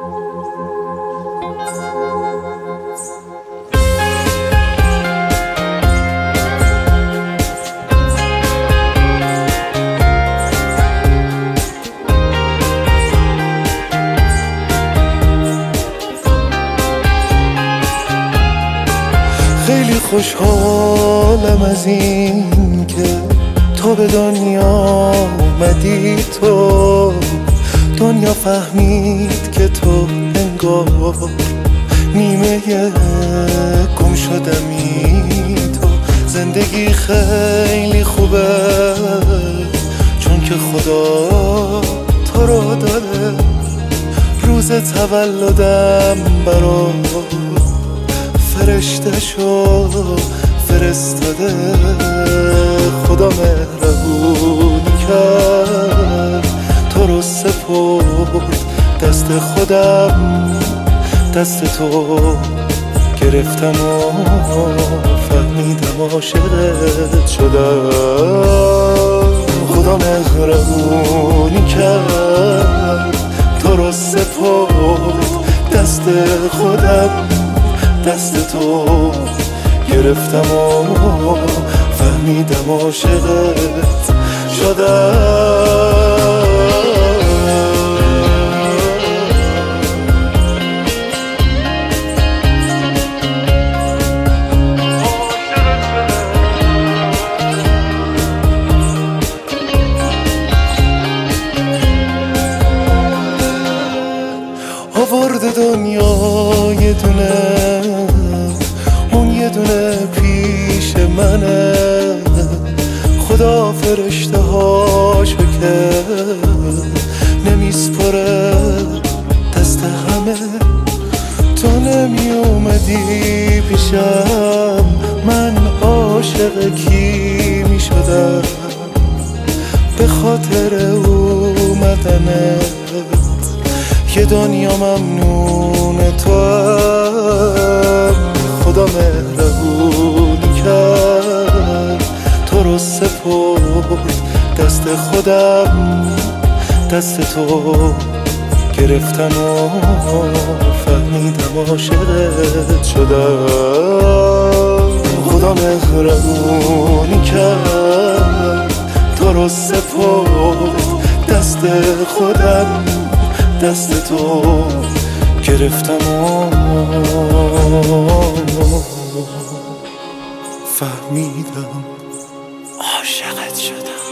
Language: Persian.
خیلی خوشحالم از این که تو به دنیا اومدی، تو دنیا فهمید که تو انگار نیمه گم شدمی. تو زندگی خیلی خوبه چون که خدا تو رو داره. روز تولدم برات فرشته شو فرستاده. خدا مهربونی کرد تو رو سپرد دست خودم، دست تو گرفتم و فهمیدم عاشقت شدم. خدا مهربونی کرد تو رو سپرد دست خودم، دست تو گرفتم و فهمیدم عاشقت شدم. آورد دنیا یه دونه، اون یه دونه پیش منه. خدا فرشته هاشو که نمیسپره دست همه. تو نمی اومدی پیشم من عاشق کی می شدم؟ به خاطر اومدنت یه دنیا ممنون توام. خدا مهربونی کرد تو رو سپرد دست خودم، دست تو گرفتم و فهمیدم عاشقت شدم. خدا مهربونی کرد تو رو سپرد دست خودم، دست تو گرفتم و فهمیدم عاشقت شدم.